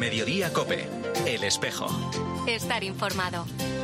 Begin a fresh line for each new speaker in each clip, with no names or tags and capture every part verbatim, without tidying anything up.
Mediodía COPE. El Espejo.
Estar informado.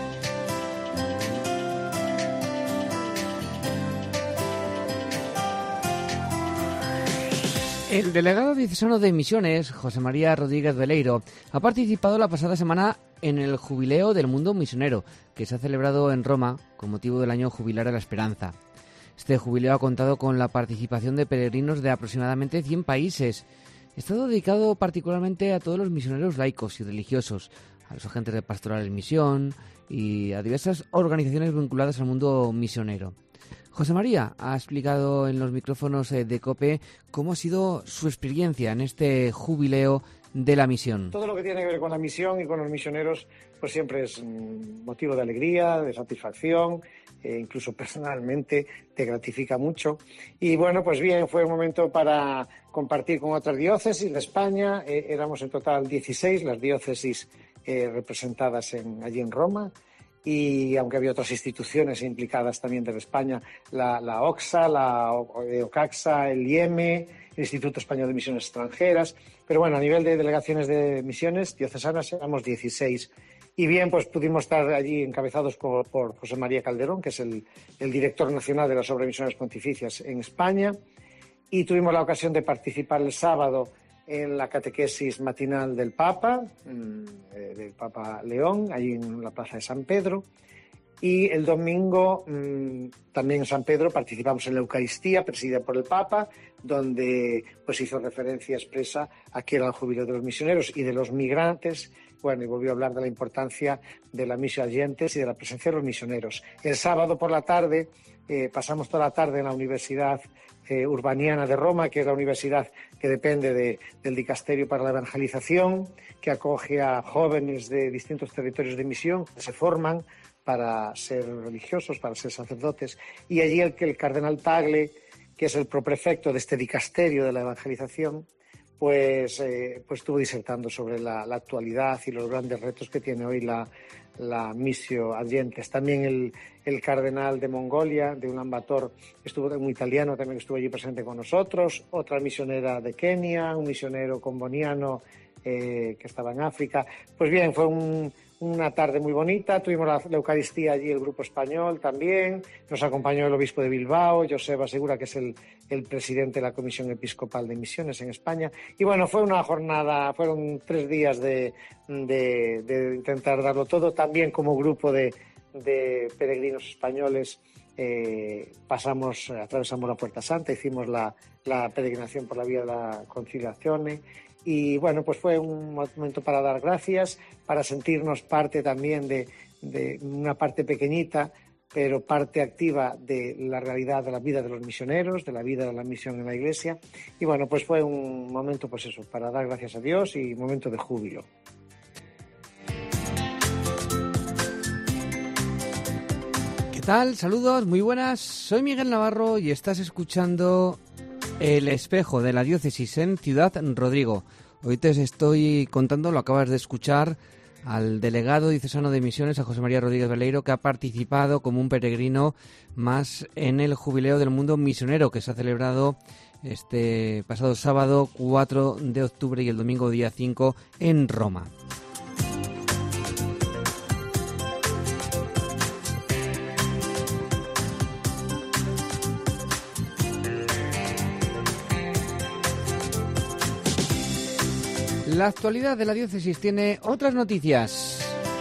El delegado diocesano de Misiones, José María Rodríguez Veleiro, ha participado la pasada semana en el Jubileo del Mundo Misionero, que se ha celebrado en Roma con motivo del Año Jubilar de la Esperanza. Este jubileo ha contado con la participación de peregrinos de aproximadamente cien países. Está dedicado particularmente a todos los misioneros laicos y religiosos, a los agentes de pastoral en misión y a diversas organizaciones vinculadas al mundo misionero. José María ha explicado en los micrófonos de COPE cómo ha sido su experiencia en este jubileo de la misión.
Todo lo que tiene que ver con la misión y con los misioneros pues siempre es motivo de alegría, de satisfacción, e incluso personalmente te gratifica mucho. Y bueno, pues bien, fue un momento para compartir con otras diócesis de España. Eh, éramos en total dieciséis las diócesis eh, representadas en, allí en Roma. Y aunque había otras instituciones implicadas también de España, la, la OXA, la OCAXA, el I E M E, el Instituto Español de Misiones Extranjeras, pero bueno, a nivel de delegaciones de misiones diocesanas éramos dieciséis. Y bien, pues pudimos estar allí encabezados por, por José María Calderón, que es el, el director nacional de las Obras Misiones Pontificias en España, y tuvimos la ocasión de participar el sábado en la catequesis matinal del Papa, eh, del Papa León, allí en la Plaza de San Pedro. Y el domingo mmm, también en San Pedro participamos en la Eucaristía presidida por el Papa, donde pues hizo referencia expresa a que era el jubileo de los misioneros y de los migrantes. Bueno, y volvió a hablar de la importancia de la misión agentes y de la presencia de los misioneros. El sábado por la tarde eh, pasamos toda la tarde en la Universidad eh, Urbaniana de Roma, que es la universidad que depende de, del Dicasterio para la Evangelización, que acoge a jóvenes de distintos territorios de misión que se forman para ser religiosos, para ser sacerdotes. Y allí el que el cardenal Tagle, que es el proprefecto de este Dicasterio de la Evangelización, pues, eh, pues estuvo disertando sobre la, la actualidad y los grandes retos que tiene hoy la, la missio agentes. También el, el cardenal de Mongolia, de Ulan Bator, estuvo, un italiano también estuvo allí presente con nosotros, otra misionera de Kenia, un misionero comboniano eh, que estaba en África. Pues bien, fue un, una tarde muy bonita, tuvimos la, la Eucaristía allí, el grupo español también, nos acompañó el obispo de Bilbao, Joseba Segura, que es el, el presidente de la Comisión Episcopal de Misiones en España. Y bueno, fue una jornada, fueron tres días de, de, de intentar darlo todo, también como grupo de, de peregrinos españoles. Eh, pasamos, atravesamos la Puerta Santa, hicimos la, la peregrinación por la vía de la Conciliazione. Y bueno, pues fue un momento para dar gracias, para sentirnos parte también de, de una parte pequeñita, pero parte activa de la realidad de la vida de los misioneros, de la vida de la misión en la Iglesia. Y bueno, pues fue un momento, pues eso, para dar gracias a Dios y un momento de júbilo.
¿Qué tal? Saludos, muy buenas. Soy Miguel Navarro y estás escuchando El Espejo de la Diócesis en Ciudad Rodrigo. Hoy te estoy contando, lo acabas de escuchar, al delegado diocesano de Misiones, a José María Rodríguez Veleiro, que ha participado como un peregrino más en el Jubileo del Mundo Misionero, que se ha celebrado este pasado sábado cuatro de octubre y el domingo día cinco en Roma. La actualidad de la diócesis tiene otras noticias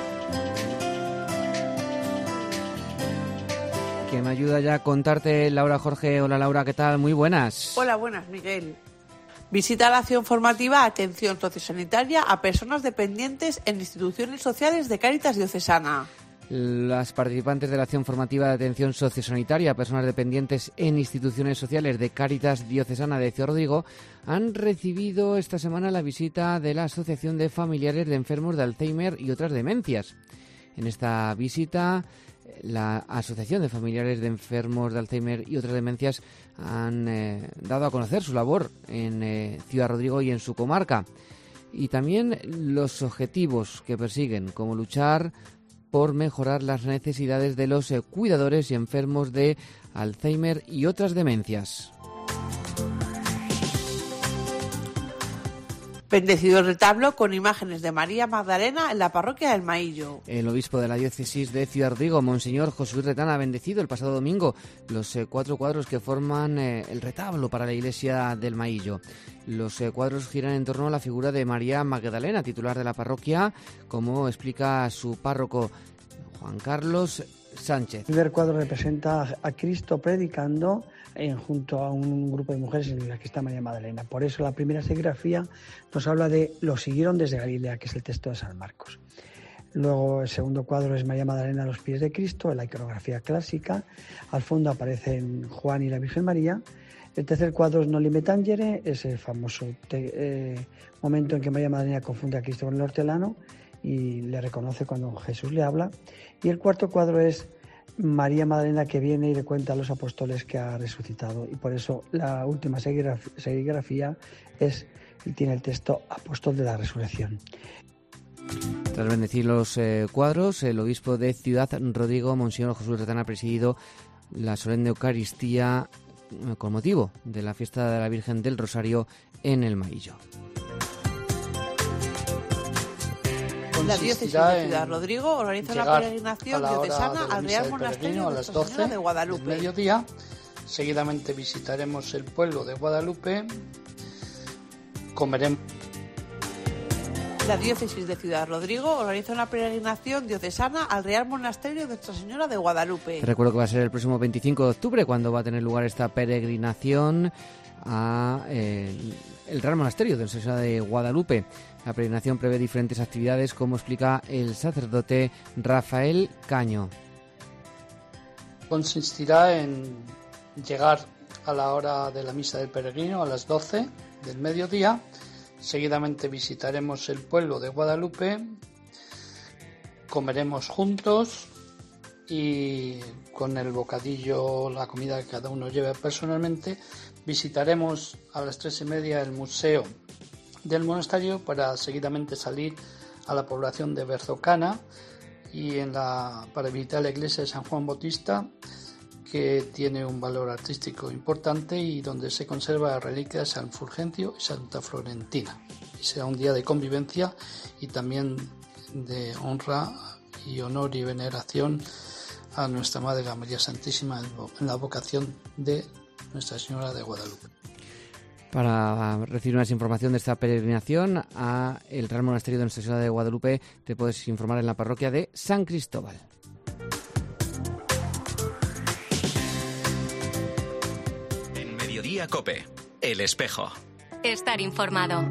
que me ayuda ya a contarte Laura Jorge. Hola Laura, ¿qué tal? Muy buenas.
Hola, buenas, Miguel. Visita la acción formativa Atención Sociosanitaria a personas dependientes en instituciones sociales de Cáritas Diocesana.
Las participantes de la acción formativa de atención sociosanitaria a personas dependientes en instituciones sociales de Cáritas Diocesana de Ciudad Rodrigo han recibido esta semana la visita de la Asociación de Familiares de Enfermos de Alzheimer y otras demencias. En esta visita, la Asociación de Familiares de Enfermos de Alzheimer y otras demencias han eh, dado a conocer su labor en eh, Ciudad Rodrigo y en su comarca. Y también los objetivos que persiguen, como luchar por mejorar las necesidades de los eh, cuidadores y enfermos de Alzheimer y otras demencias.
Bendecido el retablo con imágenes de María Magdalena en la parroquia del Maillo.
El obispo de la diócesis de Ciudad Rodrigo, Monseñor José Luis Retana, ha bendecido el pasado domingo los eh, cuatro cuadros que forman eh, el retablo para la iglesia del Maillo. Los eh, cuadros giran en torno a la figura de María Magdalena, titular de la parroquia, como explica su párroco Juan Carlos Sánchez.
El primer cuadro representa a Cristo predicando en, junto a un grupo de mujeres en la que está María Magdalena. Por eso la primera serigrafía nos habla de lo siguieron desde Galilea, que es el texto de San Marcos. Luego el segundo cuadro es María Magdalena a los pies de Cristo, en la iconografía clásica. Al fondo aparecen Juan y la Virgen María. El tercer cuadro es Noli me tangere, es el famoso te, eh, momento en que María Magdalena confunde a Cristo con el hortelano y le reconoce cuando Jesús le habla. Y el cuarto cuadro es María Magdalena, que viene y le cuenta a los apóstoles que ha resucitado, y por eso la última serigrafía es, tiene el texto Apóstol de la Resurrección.
Tras bendecir los eh, cuadros, el obispo de Ciudad Rodrigo, Monseñor José Luis Retana, ha presidido la solemne Eucaristía eh, con motivo de la fiesta de la Virgen del Rosario en el Maillo.
La diócesis de Ciudad Rodrigo organiza una peregrinación diocesana al Real Monasterio de Nuestra Señora de Guadalupe.
Mediodía, seguidamente visitaremos el pueblo de Guadalupe, comeremos.
La diócesis de Ciudad Rodrigo organiza una peregrinación diocesana al Real Monasterio de Nuestra Señora de Guadalupe.
Te recuerdo que va a ser el próximo veinticinco de octubre cuando va a tener lugar esta peregrinación a eh, el Real Monasterio de Nuestra Señora de Guadalupe. La peregrinación prevé diferentes actividades, como explica el sacerdote Rafael Caño.
Consistirá en llegar a la hora de la misa del peregrino, a las doce del mediodía. Seguidamente visitaremos el pueblo de Guadalupe, comeremos juntos y con el bocadillo, la comida que cada uno lleve personalmente, visitaremos a las tres y media el museo del monasterio para seguidamente salir a la población de Berzocana y en la, para visitar la iglesia de San Juan Bautista, que tiene un valor artístico importante y donde se conserva la reliquia de San Fulgencio y Santa Florentina. Y será un día de convivencia y también de honra y honor y veneración a nuestra Madre la María Santísima en la vocación de Nuestra Señora de Guadalupe.
Para recibir más información de esta peregrinación a el Real Monasterio de Nuestra Señora de Guadalupe, te puedes informar en la parroquia de San Cristóbal.
En Mediodía COPE, El Espejo.
Estar informado.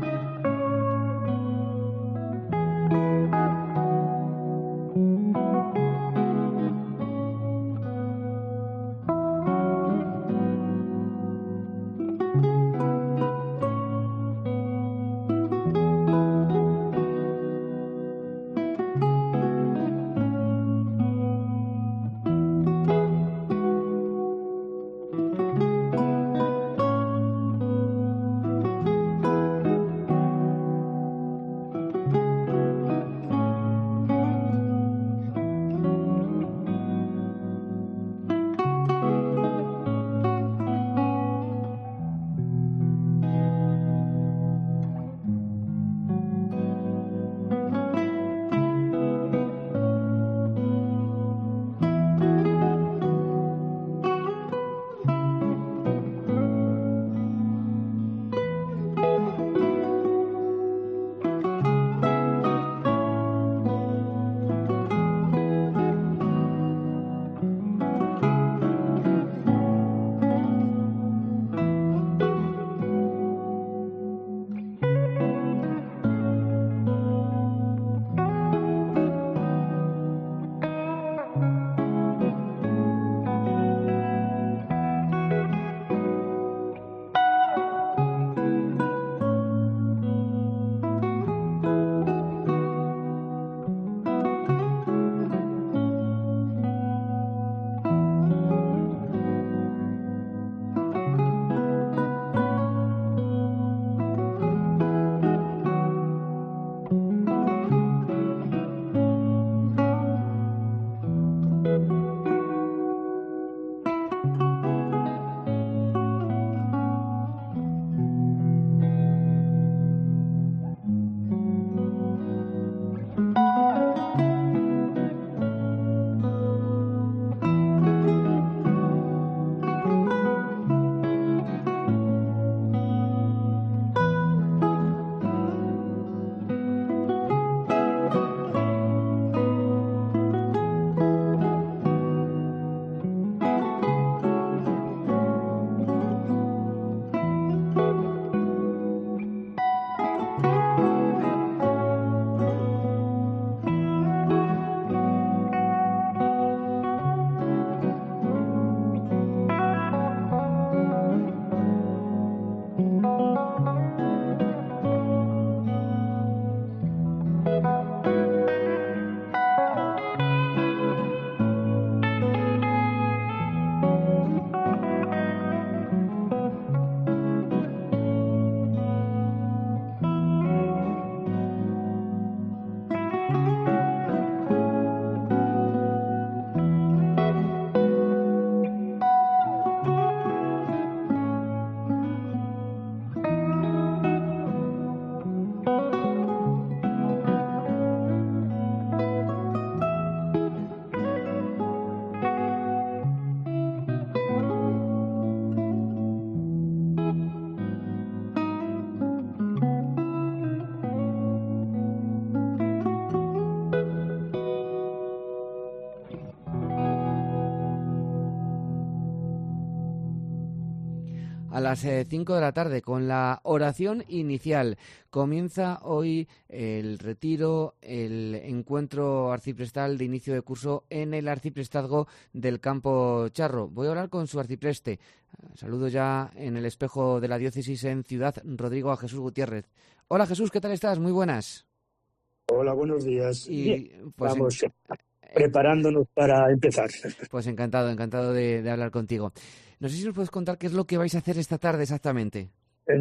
las cinco de la tarde con la oración inicial. Comienza hoy el retiro, el encuentro arciprestal de inicio de curso en el arciprestazgo del Campo Charro. Voy a hablar con su arcipreste. Saludo ya en el espejo de la diócesis en Ciudad Rodrigo a Jesús Gutiérrez. Hola Jesús, ¿qué tal estás? Muy buenas.
Hola, buenos días.
Y,
Bien,
pues,
vamos
en...
preparándonos para empezar.
Pues encantado, encantado de, de hablar contigo. No sé si nos puedes contar qué es lo que vais a hacer esta tarde exactamente.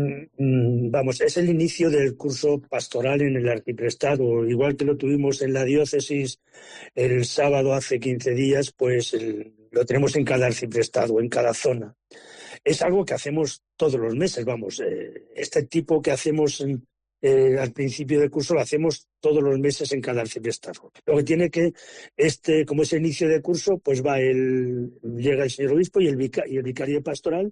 Vamos, es el inicio del curso pastoral en el arciprestado. Igual que lo tuvimos en la diócesis el sábado hace quince días, pues el, lo tenemos en cada arciprestado, en cada zona. Es algo que hacemos todos los meses, vamos. Eh, este tipo que hacemos en, eh, al principio del curso lo hacemos todos los meses en cada arciprestado. Lo que tiene que, este, como es el inicio de curso, pues va el, llega el señor obispo y el, vica, y el vicario pastoral,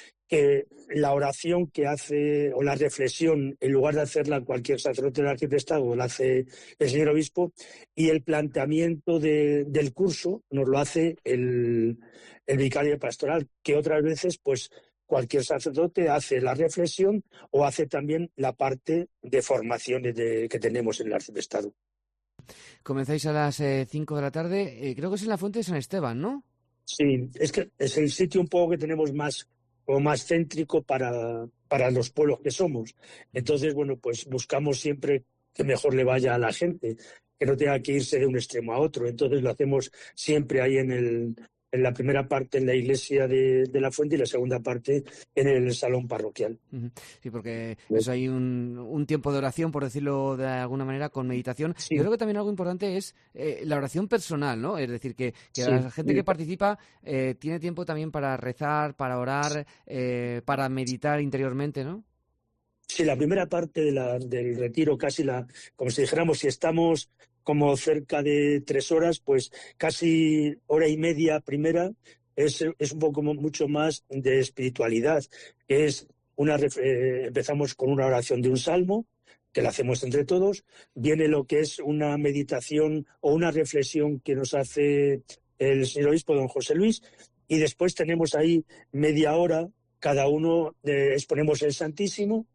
que la oración que hace, o la reflexión, en lugar de hacerla cualquier sacerdote del arciprestado, la hace el señor obispo, y el planteamiento de, del curso nos lo hace el, el vicario pastoral, que otras veces, pues, cualquier sacerdote hace la reflexión o hace también la parte de formaciones de, que tenemos en el arciprestado.
Comenzáis a las eh, cinco de la tarde, eh, creo que es en la Fuente de San Esteban, ¿no?
Sí, es que es el sitio un poco que tenemos más o más céntrico para, para los pueblos que somos. Entonces, bueno, pues buscamos siempre que mejor le vaya a la gente, que no tenga que irse de un extremo a otro. Entonces lo hacemos siempre ahí en el en la primera parte en la iglesia de, de la Fuente y la segunda parte en el salón parroquial.
Sí, porque eso hay un, un tiempo de oración, por decirlo de alguna manera, con meditación. Sí. Yo creo que también algo importante es eh, la oración personal, ¿no? Es decir, que, que sí. la gente que participa eh, tiene tiempo también para rezar, para orar, eh, para meditar interiormente, ¿no?
Sí, la primera parte de la, del retiro, casi la, como si dijéramos, si estamos como cerca de tres horas, pues casi hora y media primera es, es un poco mucho más de espiritualidad, que es una, eh, empezamos con una oración de un salmo, que la hacemos entre todos, viene lo que es una meditación o una reflexión que nos hace el señor obispo don José Luis, y después tenemos ahí media hora, cada uno eh, exponemos el Santísimo,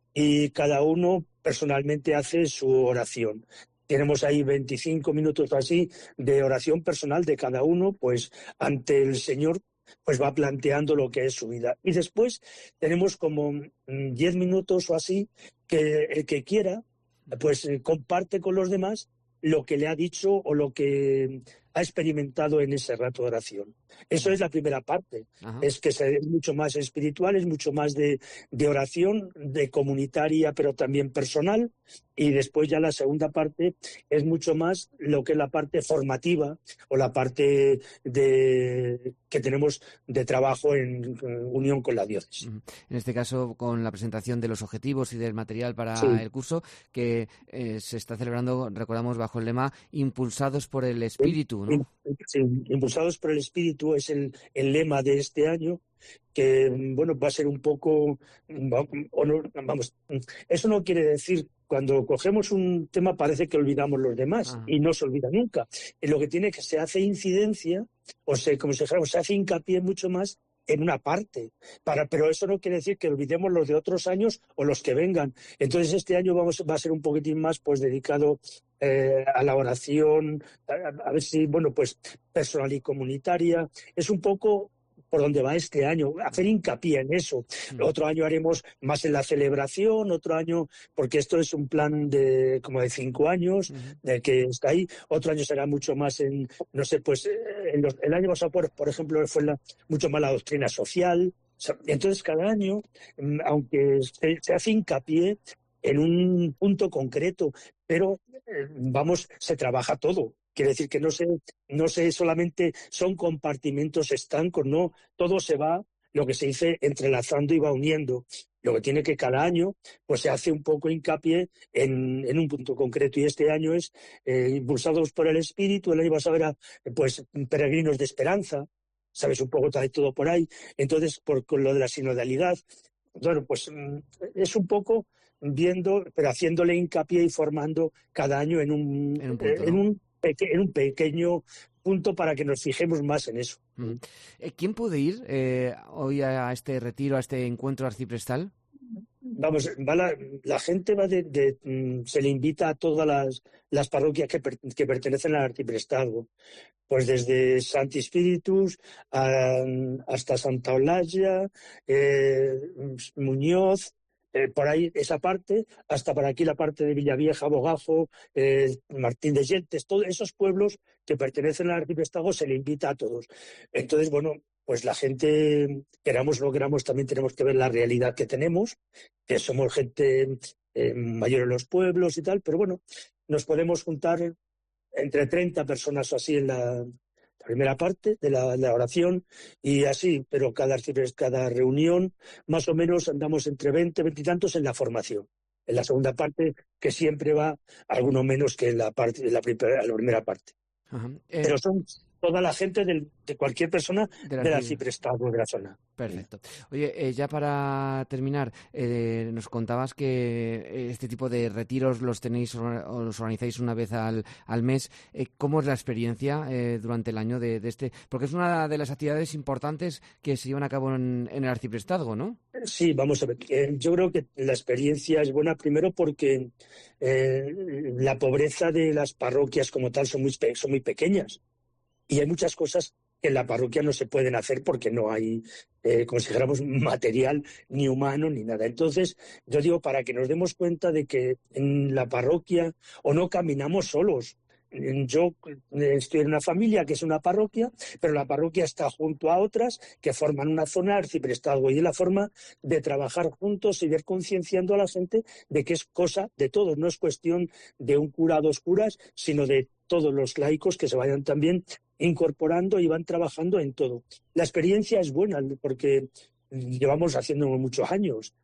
y cada uno personalmente hace su oración. Tenemos ahí veinticinco minutos así de oración personal de cada uno, pues ante el Señor, pues va planteando lo que es su vida. Y después tenemos como diez minutos o así que el que quiera, pues comparte con los demás lo que le ha dicho o lo que ha experimentado en ese rato de oración. Eso es la primera parte. Ajá. Es que es mucho más espiritual, es mucho más de, de oración, de comunitaria, pero también personal. Y después ya la segunda parte es mucho más lo que es la parte formativa o la parte de que tenemos de trabajo en, en unión con la diócesis.
En este caso, con la presentación de los objetivos y del material para sí. el curso, que eh, se está celebrando, recordamos, bajo el lema Impulsados por el Espíritu, ¿no?
Sí, Impulsados por el Espíritu es el, el lema de este año, que, bueno, va a ser un poco... Vamos, eso no quiere decir... Cuando cogemos un tema parece que olvidamos los demás. Ajá. Y no se olvida nunca. Y lo que tiene que se hace incidencia, o sea, como se, se hace hincapié mucho más en una parte. Para, pero eso no quiere decir que olvidemos los de otros años o los que vengan. Entonces este año vamos, va a ser un poquitín más pues dedicado eh, a la oración, a, a ver si, bueno, pues personal y comunitaria. Es un poco... por donde va este año, hacer hincapié en eso. Uh-huh. Otro año haremos más en la celebración, otro año, porque esto es un plan de como de cinco años, uh-huh. de que está ahí, otro año será mucho más en, no sé, pues en los, el año pasado, por, por ejemplo, fue la, mucho más la doctrina social. Entonces, cada año, aunque se, se hace hincapié en un punto concreto, pero, eh, vamos, se trabaja todo. Quiere decir que no se, no se solamente son compartimentos estancos, no, todo se va, lo que se dice, entrelazando y va uniendo. Lo que tiene que cada año, pues se hace un poco hincapié en, en un punto concreto, y este año es eh, impulsados por el Espíritu. El año pasado era, pues, peregrinos de esperanza, sabes, un poco de todo por ahí. Entonces, por, con lo de la sinodalidad, bueno, pues es un poco viendo, pero haciéndole hincapié y formando cada año en un, en un punto, ¿no? en un en un pequeño punto para que nos fijemos más en eso.
Uh-huh. ¿Quién puede ir eh, hoy a este retiro, a este encuentro arciprestal?
Vamos, va la, la gente va de, de, se le invita a todas las, las parroquias que, per, que pertenecen al arciprestazgo, pues desde Santi Spiritus a, hasta Santa Olalla, eh, Muñoz, eh, por ahí esa parte, hasta por aquí la parte de Villavieja, Bogafo, eh, Martín de Yentes, todos esos pueblos que pertenecen al arciprestazgo se le invita a todos. Entonces, bueno, pues la gente, queramos o no queramos, también tenemos que ver la realidad que tenemos, que somos gente eh, mayor en los pueblos y tal, pero bueno, nos podemos juntar entre treinta personas o así en la primera parte de la, de la oración y así, pero cada, cada reunión más o menos andamos entre veinte, veinte y tantos en la formación. En la segunda parte, que siempre va alguno menos que en la, parte, en la, primera, la primera parte. Uh-huh. eh... Pero son toda la gente del, de cualquier persona de la del arciprestazgo de la zona.
Perfecto. Oye, eh, ya para terminar, eh, nos contabas que este tipo de retiros los tenéis o los organizáis una vez al, al mes. Eh, ¿Cómo es la experiencia eh, durante el año de, de este? Porque es una de las actividades importantes que se llevan a cabo en, en el arciprestazgo, ¿no?
Sí, vamos a ver. Eh, yo creo que la experiencia es buena primero porque eh, la pobreza de las parroquias como tal son muy, son muy pequeñas. Y hay muchas cosas que en la parroquia no se pueden hacer porque no hay, eh, como si dijéramos, material ni humano ni nada. Entonces, yo digo, para que nos demos cuenta de que en la parroquia o no caminamos solos. Yo estoy en una familia que es una parroquia, pero la parroquia está junto a otras que forman una zona arciprestazgo y es la forma de trabajar juntos y ir concienciando a la gente de que es cosa de todos, no es cuestión de un cura o dos curas, sino de todos los laicos que se vayan también incorporando y van trabajando en todo. La experiencia es buena porque llevamos haciéndolo muchos años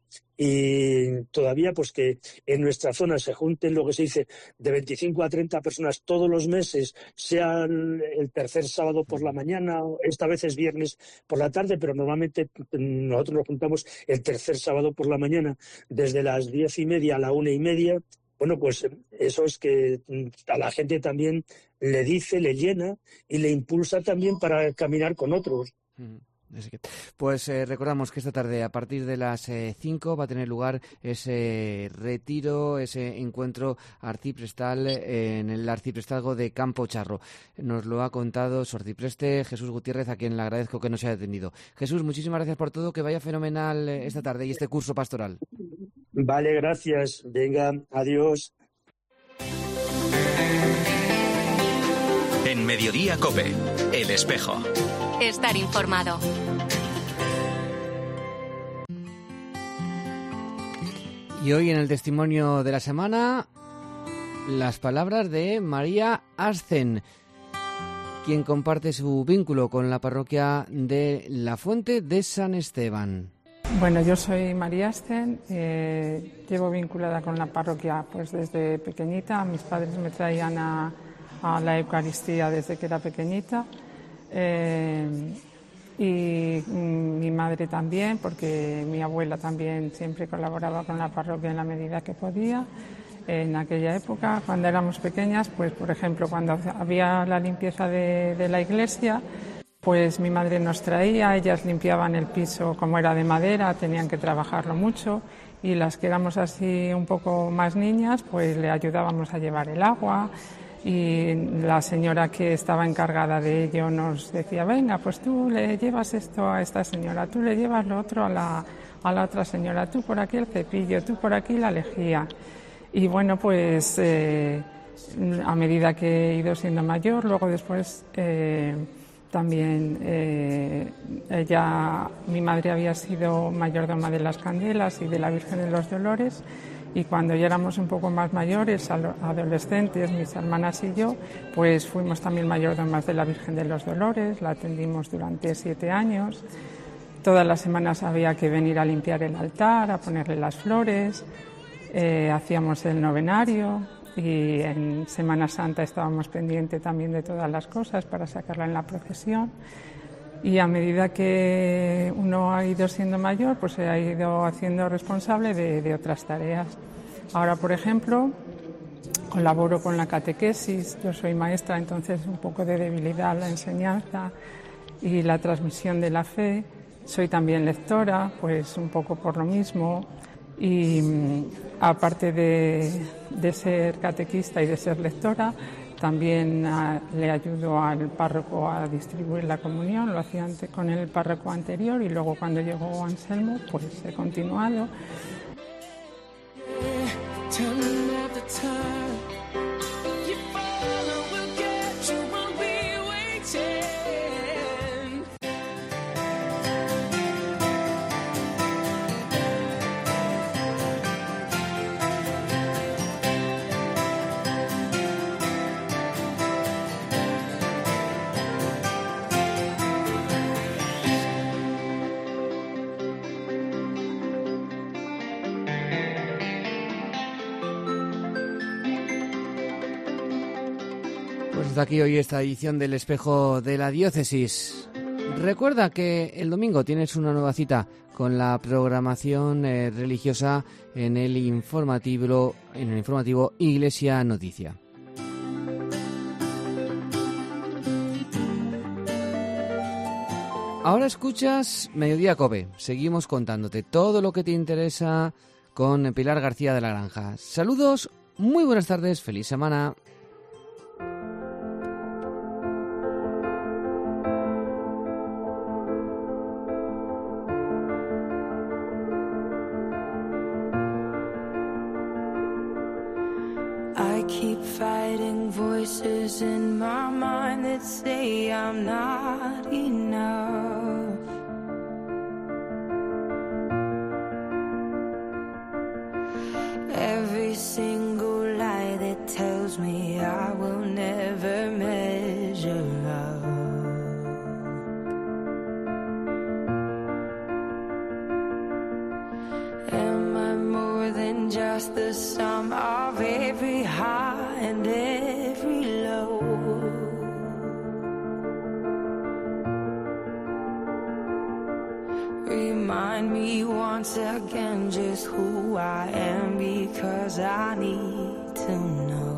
y todavía pues que en nuestra zona se junten lo que se dice de veinticinco a treinta personas todos los meses, sean el tercer sábado por la mañana, esta vez es viernes por la tarde, pero normalmente nosotros nos juntamos el tercer sábado por la mañana desde las diez y media a la una y media. Bueno, pues eso es que a la gente también le dice, le llena y le impulsa también para caminar con otros.
Pues eh, recordamos que esta tarde a partir de las cinco eh, va a tener lugar ese retiro, ese encuentro arciprestal eh, en el arciprestazgo de Campo Charro. Nos lo ha contado su arcipreste Jesús Gutiérrez, a quien le agradezco que nos haya atendido. Jesús, muchísimas gracias por todo, que vaya fenomenal eh, esta tarde y este curso pastoral.
Vale, gracias. Venga, adiós.
En Mediodía COPE, El Espejo.
Estar informado.
Y hoy en el testimonio de la semana, las palabras de María Ascen, quien comparte su vínculo con la parroquia de La Fuente de San Esteban.
Bueno, yo soy María Ascen, eh, llevo vinculada con la parroquia pues desde pequeñita. Mis padres me traían a, a la Eucaristía desde que era pequeñita. Eh, y mm, mi madre también, porque mi abuela también siempre colaboraba con la parroquia en la medida que podía. En aquella época, cuando éramos pequeñas, pues por ejemplo, cuando había la limpieza de, de la iglesia, pues mi madre nos traía, ellas limpiaban el piso como era de madera, tenían que trabajarlo mucho, y las que éramos así un poco más niñas, pues le ayudábamos a llevar el agua. Y la señora que estaba encargada de ello nos decía, venga, pues tú le llevas esto a esta señora, tú le llevas lo otro a la, a la otra señora, tú por aquí el cepillo, tú por aquí la lejía. Y bueno, pues eh, a medida que he ido siendo mayor, luego después eh, también eh, ella, mi madre había sido mayordoma de las Candelas y de la Virgen de los Dolores. Y cuando ya éramos un poco más mayores, adolescentes, mis hermanas y yo, pues fuimos también mayordomas de la Virgen de los Dolores, la atendimos durante siete años. Todas las semanas había que venir a limpiar el altar, a ponerle las flores, eh, hacíamos el novenario y en Semana Santa estábamos pendientes también de todas las cosas para sacarla en la procesión. Y a medida que uno ha ido siendo mayor, pues se ha ido haciendo responsable de, de otras tareas. Ahora, por ejemplo, colaboro con la catequesis, yo soy maestra, entonces un poco de debilidad en la enseñanza y la transmisión de la fe. Soy también lectora, pues un poco por lo mismo. Y aparte de, de ser catequista y de ser lectora, también a, le ayudo al párroco a distribuir la comunión. Lo hacía antes con el párroco anterior y luego cuando llegó Anselmo, pues he continuado.
Hasta aquí hoy esta edición del Espejo de la Diócesis. Recuerda que el domingo tienes una nueva cita con la programación eh, religiosa en el informativo, en el informativo Iglesia Noticia. Ahora escuchas Mediodía Cope. Seguimos contándote todo lo que te interesa con Pilar García de la Granja. Saludos, muy buenas tardes, feliz semana.
Keep fighting voices in my mind that say I'm not enough. Every single lie that tells me I will never measure up. Am I more than just the sum of every high and every low? Remind me once again just who I am, because I need to know.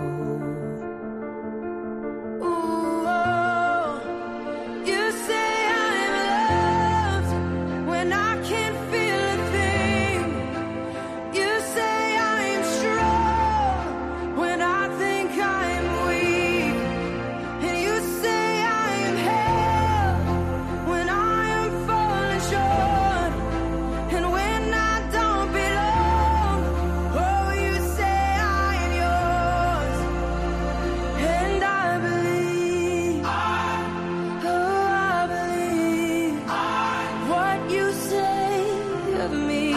Ooh, oh, you say I'm loved when I can't feel a thing. You say I'm strong when I think I'm weak. And you say I'm held when I am falling short. And when I don't belong, oh, you say I'm yours. And I believe, oh, I believe what you say of me.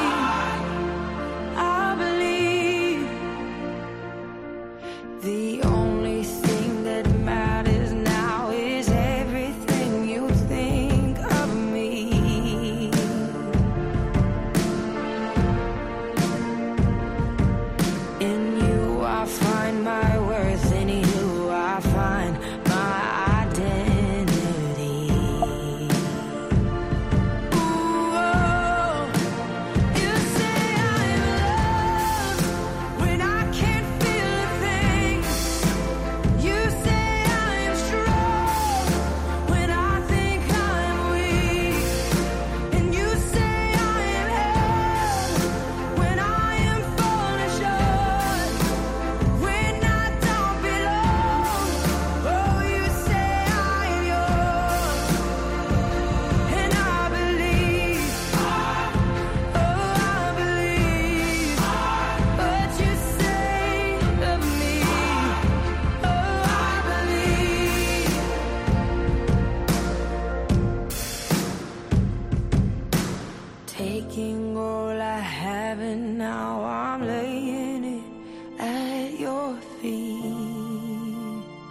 I believe the only thing that matters now is everything you think of me. In you I find my worth, in you I find my identity. Ooh, oh, you say I'm loved when I can't feel a thing. You say I'm strong when I think I'm weak. And you say I am held when I am falling short. When I don't belong, oh, you say I'm yours. And I believe, oh, I believe what you say of me. Oh, I believe. Taking all I have and now